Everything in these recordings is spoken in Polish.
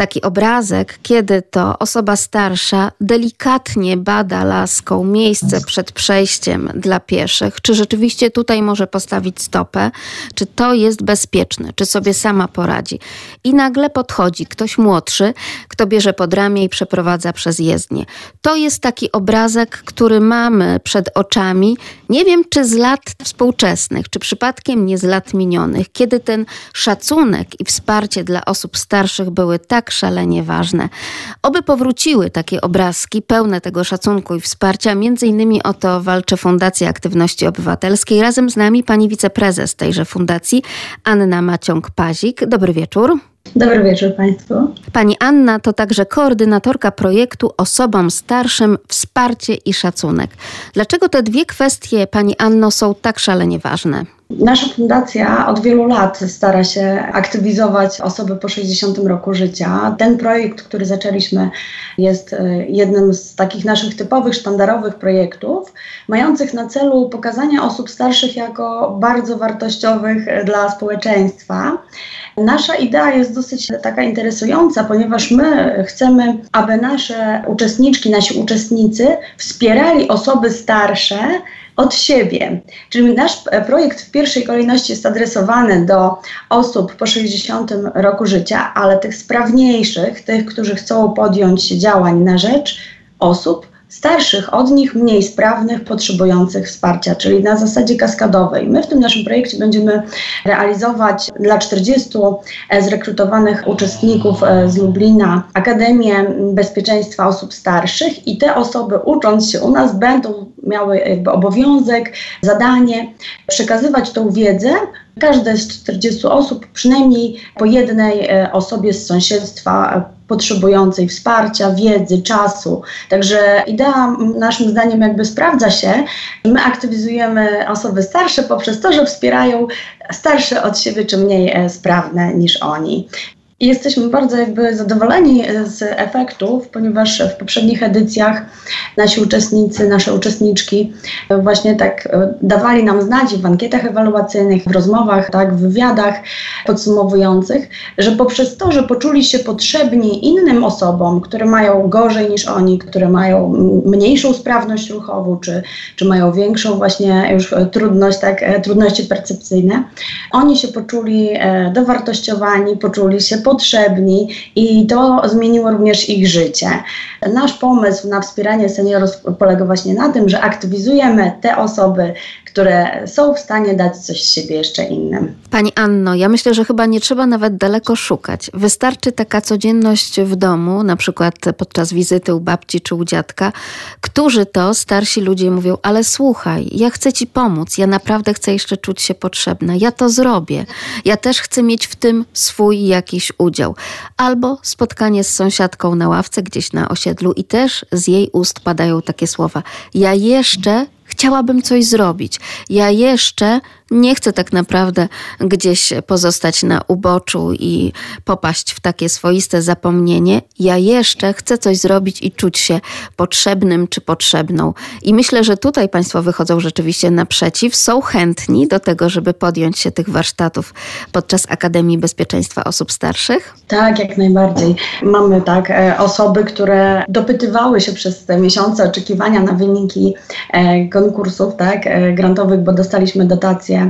taki obrazek, kiedy to osoba starsza delikatnie bada laską miejsce przed przejściem dla pieszych, czy rzeczywiście tutaj może postawić stopę, czy to jest bezpieczne, czy sobie sama poradzi. I nagle podchodzi ktoś młodszy, kto bierze pod ramię i przeprowadza przez jezdnię. To jest taki obrazek, który mamy przed oczami, nie wiem czy z lat współczesnych, czy przypadkiem nie z lat minionych, kiedy ten szacunek i wsparcie dla osób starszych były tak szalenie ważne. Oby powróciły takie obrazki pełne tego szacunku i wsparcia. Między innymi o to walczy Fundacja Aktywności Obywatelskiej. Razem z nami pani wiceprezes tejże fundacji, Anna Maciąg-Pazik. Dobry wieczór. Dobry wieczór Państwu. Pani Anna to także koordynatorka projektu Osobom Starszym Wsparcie i Szacunek. Dlaczego te dwie kwestie, Pani Anno, są tak szalenie ważne? Nasza fundacja od wielu lat stara się aktywizować osoby po 60 roku życia. Ten projekt, który zaczęliśmy, jest jednym z takich naszych typowych, sztandarowych projektów, mających na celu pokazanie osób starszych jako bardzo wartościowych dla społeczeństwa. Nasza idea jest dosyć taka interesująca, ponieważ my chcemy, aby nasze uczestniczki, nasi uczestnicy wspierali osoby starsze od siebie. Czyli nasz projekt w pierwszej kolejności jest adresowany do osób po 60 roku życia, ale tych sprawniejszych, tych, którzy chcą podjąć działań na rzecz osób starszych od nich, mniej sprawnych, potrzebujących wsparcia, czyli na zasadzie kaskadowej. My w tym naszym projekcie będziemy realizować dla 40 zrekrutowanych uczestników z Lublina Akademię Bezpieczeństwa Osób Starszych i te osoby, ucząc się u nas, będą miały jakby obowiązek, zadanie przekazywać tą wiedzę. Każde z 40 osób, przynajmniej po jednej osobie z sąsiedztwa potrzebującej wsparcia, wiedzy, czasu. Także idea naszym zdaniem jakby sprawdza się. My aktywizujemy osoby starsze poprzez to, że wspierają starsze od siebie czy mniej sprawne niż oni. I jesteśmy bardzo jakby zadowoleni z efektów, ponieważ w poprzednich edycjach nasi uczestnicy, nasze uczestniczki właśnie tak dawali nam znać w ankietach ewaluacyjnych, w rozmowach, tak, w wywiadach podsumowujących, że poprzez to, że poczuli się potrzebni innym osobom, które mają gorzej niż oni, które mają mniejszą sprawność ruchową, czy mają większą właśnie już trudność, tak, trudności percepcyjne, oni się poczuli dowartościowani, poczuli się potrzebni i to zmieniło również ich życie. Nasz pomysł na wspieranie seniorów polega właśnie na tym, że aktywizujemy te osoby, które są w stanie dać coś z siebie jeszcze innym. Pani Anno, ja myślę, że chyba nie trzeba nawet daleko szukać. Wystarczy taka codzienność w domu, na przykład podczas wizyty u babci czy u dziadka, którzy to starsi ludzie mówią, ale słuchaj, ja chcę ci pomóc, ja naprawdę chcę jeszcze czuć się potrzebna, ja to zrobię, ja też chcę mieć w tym swój jakiś udział. Albo spotkanie z sąsiadką na ławce gdzieś na osiedlu i też z jej ust padają takie słowa, ja jeszcze chciałabym coś zrobić. Ja jeszcze nie chcę tak naprawdę gdzieś pozostać na uboczu i popaść w takie swoiste zapomnienie. Ja jeszcze chcę coś zrobić i czuć się potrzebnym czy potrzebną. I myślę, że tutaj Państwo wychodzą rzeczywiście naprzeciw. Są chętni do tego, żeby podjąć się tych warsztatów podczas Akademii Bezpieczeństwa Osób Starszych? Tak, jak najbardziej. Mamy tak osoby, które dopytywały się przez te miesiące oczekiwania na wyniki konkursów, tak, grantowych, bo dostaliśmy dotacje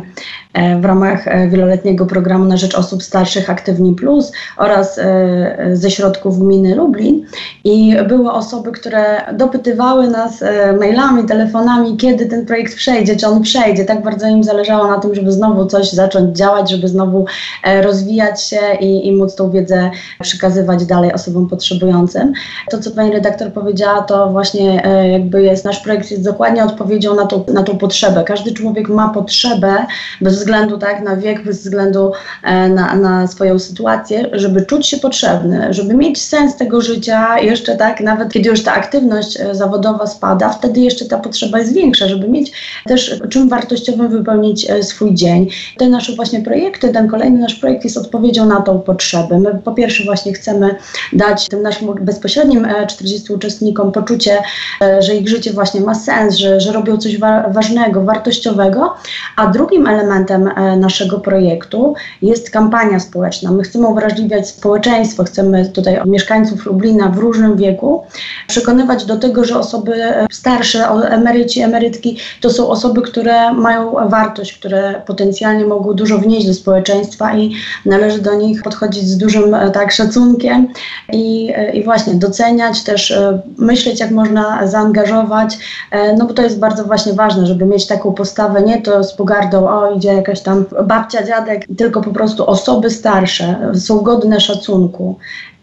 w ramach wieloletniego programu na rzecz osób starszych Aktywni Plus oraz ze środków gminy Lublin i były osoby, które dopytywały nas mailami, telefonami, kiedy ten projekt przejdzie, czy on przejdzie. Tak bardzo im zależało na tym, żeby znowu coś zacząć działać, żeby znowu rozwijać się i móc tą wiedzę przekazywać dalej osobom potrzebującym. To, co pani redaktor powiedziała, to właśnie jakby nasz projekt jest dokładnie odpowiedzią na tą potrzebę. Każdy człowiek ma potrzebę, bez względu tak, na wiek, bez względu na swoją sytuację, żeby czuć się potrzebny, żeby mieć sens tego życia jeszcze tak, nawet kiedy już ta aktywność zawodowa spada, wtedy jeszcze ta potrzeba jest większa, żeby mieć też czym wartościowym wypełnić swój dzień. Te nasze właśnie projekty, ten kolejny nasz projekt jest odpowiedzią na tą potrzebę. My po pierwsze właśnie chcemy dać tym naszym bezpośrednim 40 uczestnikom poczucie, że ich życie właśnie ma sens, że robią coś ważnego, wartościowego, a drugim elementem elementem naszego projektu jest kampania społeczna. My chcemy uwrażliwiać społeczeństwo, chcemy tutaj mieszkańców Lublina w różnym wieku przekonywać do tego, że osoby starsze, emeryci, emerytki to są osoby, które mają wartość, które potencjalnie mogą dużo wnieść do społeczeństwa i należy do nich podchodzić z dużym szacunkiem i właśnie doceniać, też myśleć, jak można zaangażować, no bo to jest bardzo właśnie ważne, żeby mieć taką postawę, nie to z pogardą, idzie jakaś tam babcia, dziadek, tylko po prostu osoby starsze są godne szacunku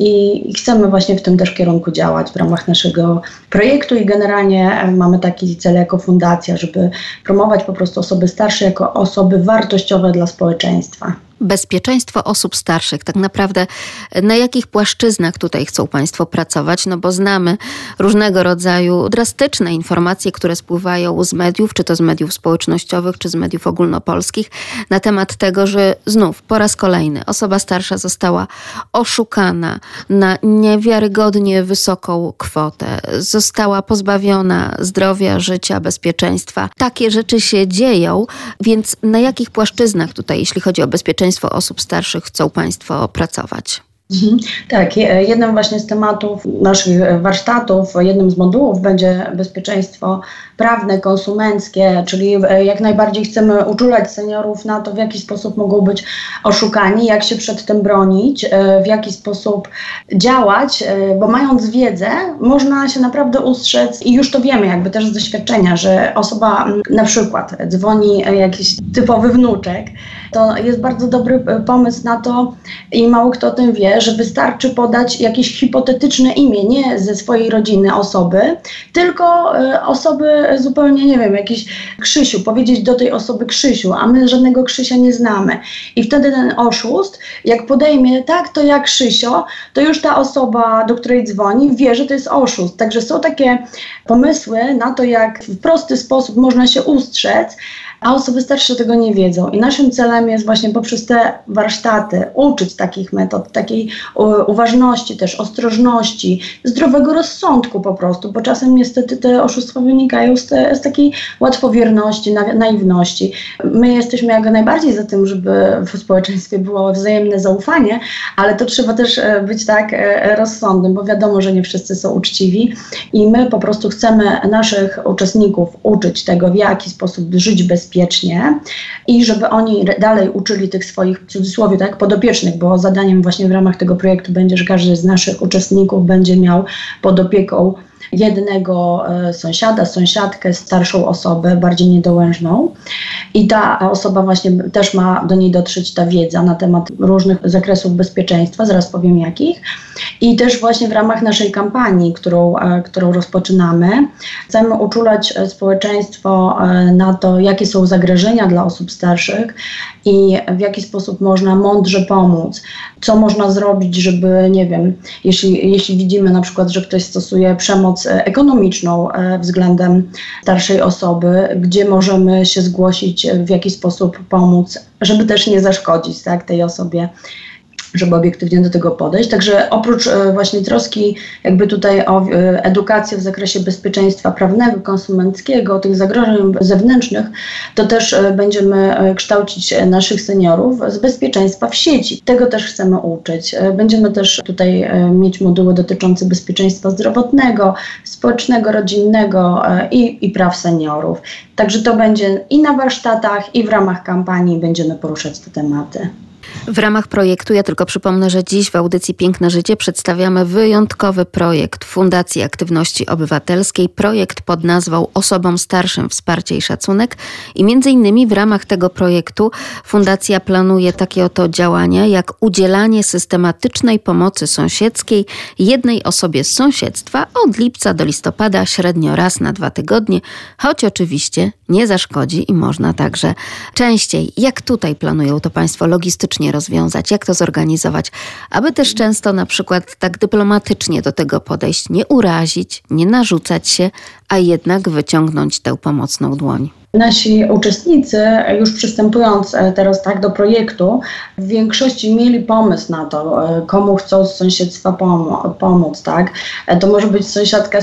i chcemy właśnie w tym też kierunku działać w ramach naszego projektu i generalnie mamy taki cel jako fundacja, żeby promować po prostu osoby starsze jako osoby wartościowe dla społeczeństwa. Bezpieczeństwo osób starszych. Tak naprawdę na jakich płaszczyznach tutaj chcą Państwo pracować? No bo znamy różnego rodzaju drastyczne informacje, które spływają z mediów, czy to z mediów społecznościowych, czy z mediów ogólnopolskich, na temat tego, że znów po raz kolejny osoba starsza została oszukana na niewiarygodnie wysoką kwotę. Została pozbawiona zdrowia, życia, bezpieczeństwa. Takie rzeczy się dzieją, więc na jakich płaszczyznach tutaj, jeśli chodzi o bezpieczeństwo osób starszych, chcą Państwo pracować? Tak, jednym właśnie z tematów naszych warsztatów, jednym z modułów będzie bezpieczeństwo prawne, konsumenckie, czyli jak najbardziej chcemy uczulać seniorów na to, w jaki sposób mogą być oszukani, jak się przed tym bronić, w jaki sposób działać, bo mając wiedzę, można się naprawdę ustrzec i już to wiemy jakby też z doświadczenia, że osoba na przykład dzwoni jakiś typowy wnuczek, to jest bardzo dobry pomysł na to i mało kto o tym wie, że wystarczy podać jakieś hipotetyczne imię, nie ze swojej rodziny osoby, tylko osoby zupełnie, nie wiem, jakiś Krzysiu, powiedzieć do tej osoby Krzysiu, a my żadnego Krzysia nie znamy. I wtedy ten oszust, jak podejmie, tak, to ja Krzysio, to już ta osoba, do której dzwoni, wie, że to jest oszust. Także są takie pomysły na to, jak w prosty sposób można się ustrzec, a osoby starsze tego nie wiedzą. I naszym celem jest właśnie poprzez te warsztaty uczyć takich metod, takiej uważności, też ostrożności, zdrowego rozsądku po prostu, bo czasem niestety te oszustwa wynikają z takiej łatwowierności, naiwności. My jesteśmy jak najbardziej za tym, żeby w społeczeństwie było wzajemne zaufanie, ale to trzeba też być tak rozsądnym, bo wiadomo, że nie wszyscy są uczciwi i my po prostu chcemy naszych uczestników uczyć tego, w jaki sposób żyć bezpiecznie i żeby oni dalej uczyli tych swoich, w cudzysłowie, tak, podopiecznych, bo zadaniem właśnie w ramach tego projektu będzie, że każdy z naszych uczestników będzie miał pod opieką jednego sąsiada, sąsiadkę, starszą osobę, bardziej niedołężną i ta osoba właśnie też ma do niej dotrzeć ta wiedza na temat różnych zakresów bezpieczeństwa, zaraz powiem jakich. I też właśnie w ramach naszej kampanii, którą rozpoczynamy, chcemy uczulać społeczeństwo na to, jakie są zagrożenia dla osób starszych i w jaki sposób można mądrze pomóc. Co można zrobić, żeby, nie wiem, jeśli widzimy na przykład, że ktoś stosuje przemoc ekonomiczną względem starszej osoby, gdzie możemy się zgłosić, w jaki sposób pomóc, żeby też nie zaszkodzić, tak, tej osobie, żeby obiektywnie do tego podejść. Także oprócz właśnie troski jakby tutaj o edukację w zakresie bezpieczeństwa prawnego, konsumenckiego, tych zagrożeń zewnętrznych, to też będziemy kształcić naszych seniorów z bezpieczeństwa w sieci. Tego też chcemy uczyć. Będziemy też tutaj mieć moduły dotyczące bezpieczeństwa zdrowotnego, społecznego, rodzinnego i praw seniorów. Także to będzie i na warsztatach, i w ramach kampanii będziemy poruszać te tematy. W ramach projektu, ja tylko przypomnę, że dziś w audycji Piękne Życie przedstawiamy wyjątkowy projekt Fundacji Aktywności Obywatelskiej. Projekt pod nazwą Osobom Starszym Wsparcie i Szacunek. I między innymi w ramach tego projektu Fundacja planuje takie oto działania, jak udzielanie systematycznej pomocy sąsiedzkiej jednej osobie z sąsiedztwa od lipca do listopada, średnio raz na 2 tygodnie, choć oczywiście nie zaszkodzi i można także częściej. Jak tutaj planują to Państwo logistycznie rozwiązać, jak to zorganizować, aby też często na przykład tak dyplomatycznie do tego podejść, nie urazić, nie narzucać się, a jednak wyciągnąć tę pomocną dłoń. Nasi uczestnicy, już przystępując teraz tak do projektu, w większości mieli pomysł na to, komu chcą z sąsiedztwa pomóc, tak? To może być sąsiadka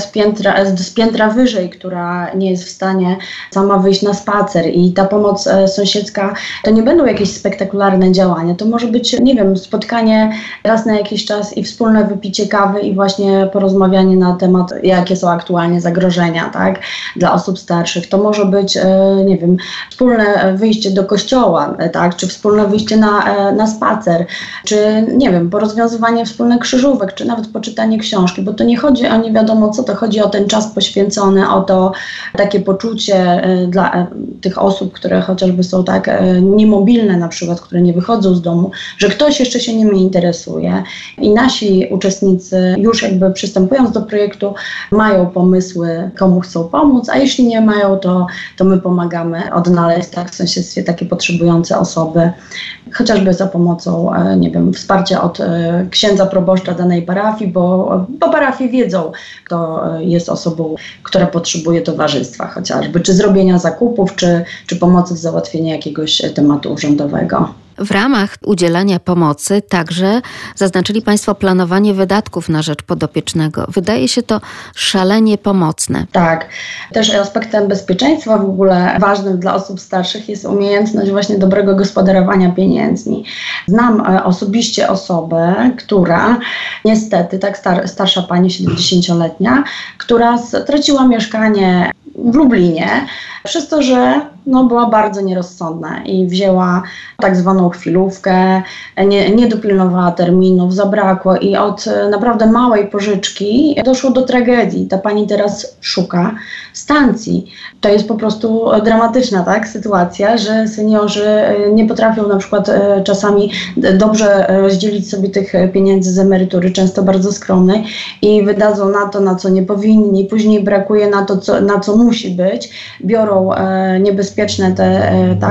z piętra wyżej, która nie jest w stanie sama wyjść na spacer i ta pomoc sąsiedzka to nie będą jakieś spektakularne działania, to może być, nie wiem, spotkanie raz na jakiś czas i wspólne wypicie kawy i właśnie porozmawianie na temat, jakie są aktualnie zagrożenia, tak? Dla osób starszych. To może być nie wiem, wspólne wyjście do kościoła, tak, czy wspólne wyjście na spacer, czy nie wiem, porozwiązywanie wspólnych krzyżówek, czy nawet poczytanie książki, bo to nie chodzi o nie wiadomo co, to chodzi o ten czas poświęcony, o to takie poczucie dla tych osób, które chociażby są tak niemobilne na przykład, które nie wychodzą z domu, że ktoś jeszcze się nimi interesuje i nasi uczestnicy już jakby przystępując do projektu mają pomysły, komu chcą pomóc, a jeśli nie mają, to my pomagamy odnaleźć tak w sąsiedztwie takie potrzebujące osoby, chociażby za pomocą, nie wiem, wsparcia od księdza proboszcza danej parafii, bo parafie wiedzą, kto jest osobą, która potrzebuje towarzystwa chociażby, czy zrobienia zakupów, czy pomocy w załatwieniu jakiegoś tematu urzędowego. W ramach udzielania pomocy także zaznaczyli Państwo planowanie wydatków na rzecz podopiecznego. Wydaje się to szalenie pomocne. Tak. Też aspektem bezpieczeństwa w ogóle ważnym dla osób starszych jest umiejętność właśnie dobrego gospodarowania pieniędzmi. Znam osobiście osobę, która niestety, tak starsza pani 70-letnia, która straciła mieszkanie w Lublinie przez to, że była bardzo nierozsądna i wzięła tak zwaną chwilówkę, nie dopilnowała terminów, zabrakło i od naprawdę małej pożyczki doszło do tragedii. Ta pani teraz szuka stacji. To jest po prostu dramatyczna sytuacja, że seniorzy nie potrafią na przykład czasami dobrze rozdzielić sobie tych pieniędzy z emerytury, często bardzo skromnej i wydadzą na to, na co nie powinni, później brakuje na to, na co musi być. Biorą niebezpieczne te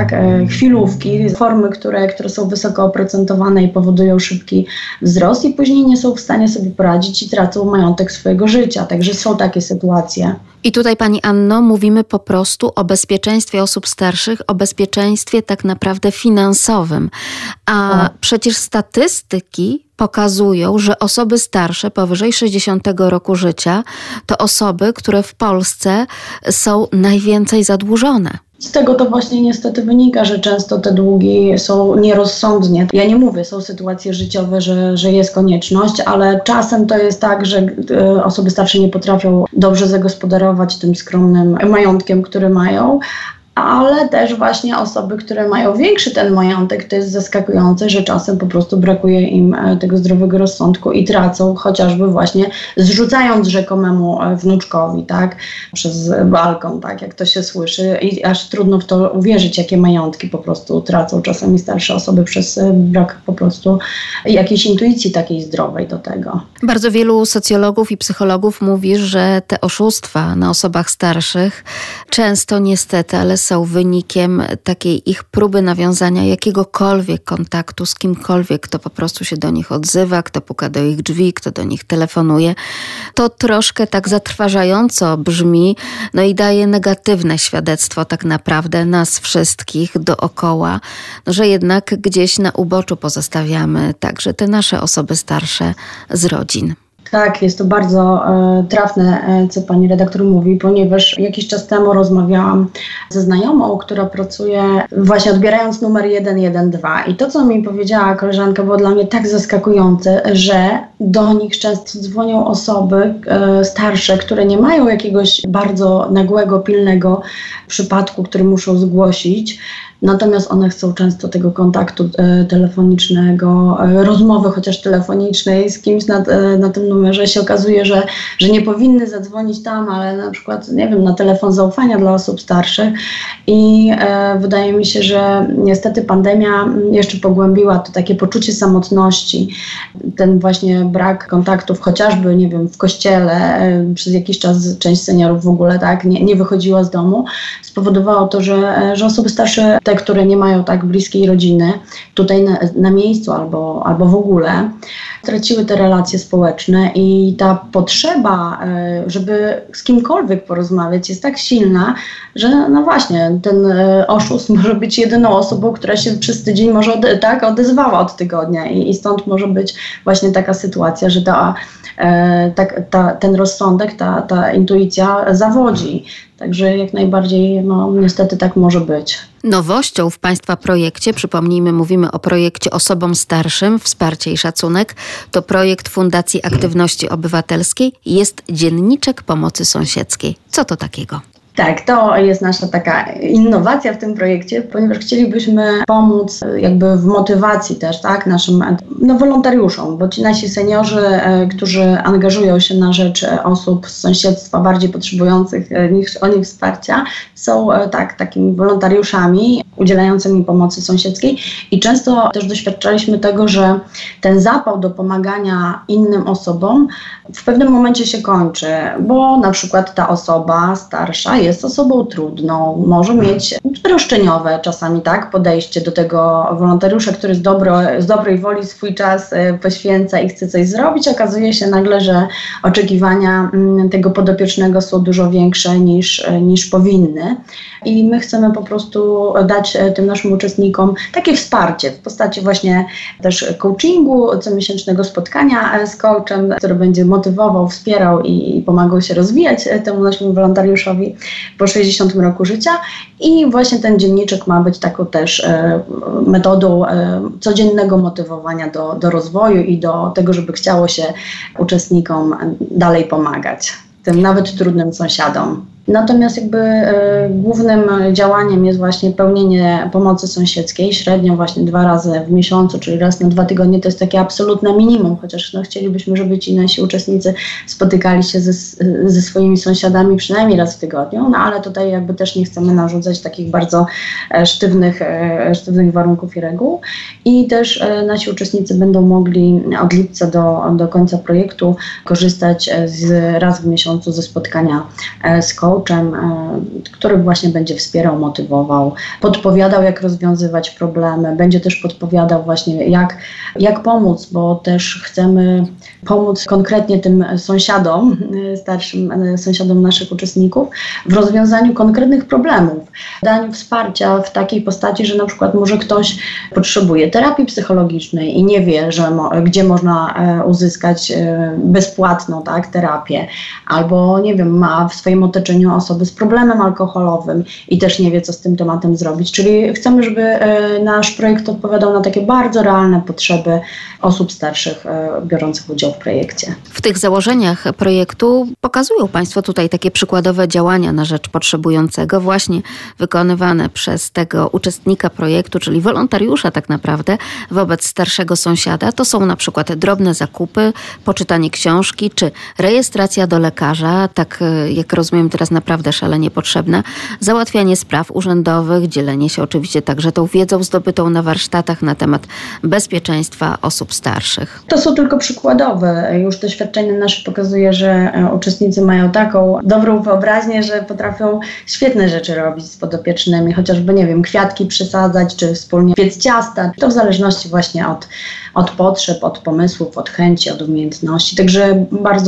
chwilówki, formy, które są wysoko oprocentowane i powodują szybki wzrost i później nie są w stanie sobie poradzić i tracą majątek swojego życia. Także są takie sytuacje. I tutaj, Pani Anno, mówimy po prostu o bezpieczeństwie osób starszych, o bezpieczeństwie tak naprawdę finansowym. A przecież statystyki pokazują, że osoby starsze powyżej 60 roku życia to osoby, które w Polsce są najwięcej zadłużone. Z tego to właśnie niestety wynika, że często te długi są nierozsądnie. Ja nie mówię, są sytuacje życiowe, że jest konieczność, ale czasem to jest tak, że osoby starsze nie potrafią dobrze zagospodarować tym skromnym majątkiem, który mają, ale też właśnie osoby, które mają większy ten majątek, to jest zaskakujące, że czasem po prostu brakuje im tego zdrowego rozsądku i tracą chociażby właśnie zrzucając rzekomemu wnuczkowi, przez balkon, jak to się słyszy i aż trudno w to uwierzyć, jakie majątki po prostu tracą czasami starsze osoby przez brak po prostu jakiejś intuicji takiej zdrowej do tego. Bardzo wielu socjologów i psychologów mówi, że te oszustwa na osobach starszych często niestety, ale są wynikiem takiej ich próby nawiązania jakiegokolwiek kontaktu z kimkolwiek, kto po prostu się do nich odzywa, kto puka do ich drzwi, kto do nich telefonuje. To troszkę tak zatrważająco brzmi, i daje negatywne świadectwo tak naprawdę nas wszystkich dookoła, że jednak gdzieś na uboczu pozostawiamy także te nasze osoby starsze z rodzin. Tak, jest to bardzo trafne, co pani redaktor mówi, ponieważ jakiś czas temu rozmawiałam ze znajomą, która pracuje właśnie odbierając numer 112 i to, co mi powiedziała koleżanka, było dla mnie tak zaskakujące, że do nich często dzwonią osoby starsze, które nie mają jakiegoś bardzo nagłego, pilnego przypadku, który muszą zgłosić. Natomiast one chcą często tego kontaktu telefonicznego, rozmowy chociaż telefonicznej z kimś na tym numerze. Się okazuje, że nie powinny zadzwonić tam, ale na przykład, nie wiem, na telefon zaufania dla osób starszych. I wydaje mi się, że niestety pandemia jeszcze pogłębiła to takie poczucie samotności. Ten właśnie brak kontaktów, chociażby, nie wiem, w kościele, przez jakiś czas część seniorów w ogóle nie wychodziła z domu, spowodowało to, że osoby starsze, te, które nie mają tak bliskiej rodziny tutaj na miejscu albo w ogóle, traciły te relacje społeczne i ta potrzeba, żeby z kimkolwiek porozmawiać jest tak silna, że no właśnie, ten oszust może być jedyną osobą, która się przez tydzień może odezwała od tygodnia i stąd może być właśnie taka sytuacja, że ten rozsądek, ta intuicja zawodzi. Także jak najbardziej, no niestety tak może być. Nowością w Państwa projekcie, przypomnijmy, mówimy o projekcie Osobom Starszym, Wsparcie i Szacunek, to projekt Fundacji Aktywności Obywatelskiej, jest Dzienniczek Pomocy Sąsiedzkiej. Co to takiego? Tak, to jest nasza taka innowacja w tym projekcie, ponieważ chcielibyśmy pomóc jakby w motywacji też, tak, naszym wolontariuszom, bo ci nasi seniorzy, którzy angażują się na rzecz osób z sąsiedztwa bardziej potrzebujących o nich wsparcia, są takimi wolontariuszami udzielającymi pomocy sąsiedzkiej i często też doświadczaliśmy tego, że ten zapał do pomagania innym osobom w pewnym momencie się kończy, bo na przykład ta osoba starsza jest osobą trudną, może mieć roszczeniowe czasami podejście do tego wolontariusza, który z dobrej woli swój czas poświęca i chce coś zrobić. Okazuje się nagle, że oczekiwania tego podopiecznego są dużo większe niż powinny. I my chcemy po prostu dać tym naszym uczestnikom takie wsparcie w postaci właśnie też coachingu, comiesięcznego spotkania z coachem, który będzie motywował, wspierał i pomagał się rozwijać temu naszemu wolontariuszowi po 60 roku życia. I właśnie ten dzienniczek ma być taką też metodą codziennego motywowania do rozwoju i do tego, żeby chciało się uczestnikom dalej pomagać, tym nawet trudnym sąsiadom. Natomiast głównym działaniem jest właśnie pełnienie pomocy sąsiedzkiej, średnio właśnie 2 razy w miesiącu, czyli raz na 2 tygodnie, to jest takie absolutne minimum, chociaż chcielibyśmy, żeby ci nasi uczestnicy spotykali się ze swoimi sąsiadami przynajmniej raz w tygodniu, no ale tutaj też nie chcemy narzucać takich bardzo sztywnych warunków i reguł. I też nasi uczestnicy będą mogli od lipca do końca projektu korzystać raz w miesiącu ze spotkania z coachem, który właśnie będzie wspierał, motywował, podpowiadał, jak rozwiązywać problemy, będzie też podpowiadał właśnie, jak pomóc, bo też chcemy pomóc konkretnie tym sąsiadom, starszym sąsiadom naszych uczestników w rozwiązaniu konkretnych problemów, daniu wsparcia w takiej postaci, że na przykład może ktoś potrzebuje terapii psychologicznej i nie wie, gdzie można uzyskać bezpłatną terapię, albo nie wiem, ma w swoim otoczeniu osoby z problemem alkoholowym i też nie wie, co z tym tematem zrobić. Czyli chcemy, żeby nasz projekt odpowiadał na takie bardzo realne potrzeby osób starszych biorących udział w projekcie. W tych założeniach projektu pokazują Państwo tutaj takie przykładowe działania na rzecz potrzebującego, właśnie wykonywane przez tego uczestnika projektu, czyli wolontariusza tak naprawdę, wobec starszego sąsiada. To są na przykład drobne zakupy, poczytanie książki, czy rejestracja do lekarza, tak jak rozumiem teraz naprawdę szalenie potrzebna, załatwianie spraw urzędowych, dzielenie się oczywiście także tą wiedzą zdobytą na warsztatach na temat bezpieczeństwa osób starszych. To są tylko przykładowe. Już doświadczenie nasze pokazuje, że uczestnicy mają taką dobrą wyobraźnię, że potrafią świetne rzeczy robić z podopiecznymi, chociażby, nie wiem, kwiatki przysadzać, czy wspólnie piec ciasta. To w zależności właśnie od potrzeb, od pomysłów, od chęci, od umiejętności. Także bardzo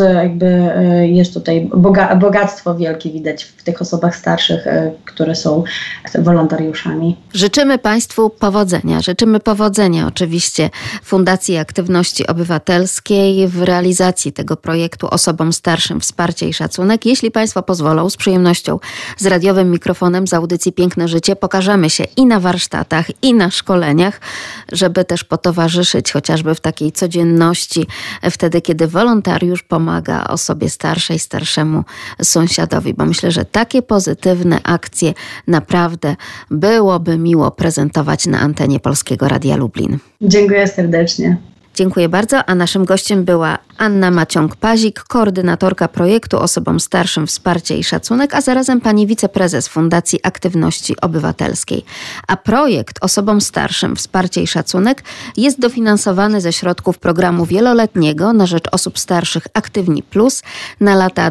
jest tutaj bogactwo wielkie widać w tych osobach starszych, które są wolontariuszami. Życzymy Państwu powodzenia. Życzymy powodzenia oczywiście Fundacji Aktywności Obywatelskiej w realizacji tego projektu Osobom Starszym Wsparcie i Szacunek. Jeśli Państwo pozwolą, z przyjemnością z radiowym mikrofonem z audycji Piękne Życie pokażemy się i na warsztatach, i na szkoleniach, żeby też potowarzyszyć chociażby w takiej codzienności, wtedy kiedy wolontariusz pomaga osobie starszej, starszemu sąsiadowi, bo myślę, że takie pozytywne akcje naprawdę byłoby miło prezentować na antenie Polskiego Radia Lublin. Dziękuję serdecznie. Dziękuję bardzo, a naszym gościem była Anna Maciąg-Pazik, koordynatorka projektu Osobom Starszym Wsparcie i Szacunek, a zarazem pani wiceprezes Fundacji Aktywności Obywatelskiej. A projekt Osobom Starszym Wsparcie i Szacunek jest dofinansowany ze środków programu wieloletniego na rzecz osób starszych Aktywni Plus na lata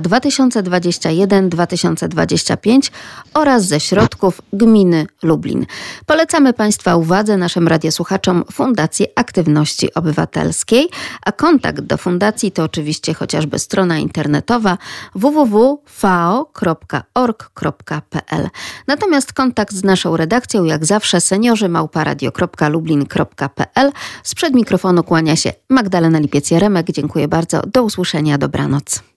2021-2025 oraz ze środków gminy Lublin. Polecamy Państwa uwadze, naszym radiosłuchaczom, Fundację Aktywności Obywatelskiej. Obywatelskiej, a kontakt do fundacji to oczywiście chociażby strona internetowa www.fao.org.pl. Natomiast kontakt z naszą redakcją jak zawsze seniorzy@radio.lublin.pl. Sprzed mikrofonu kłania się Magdalena Lipiec-Jaremek. Dziękuję bardzo. Do usłyszenia. Dobranoc.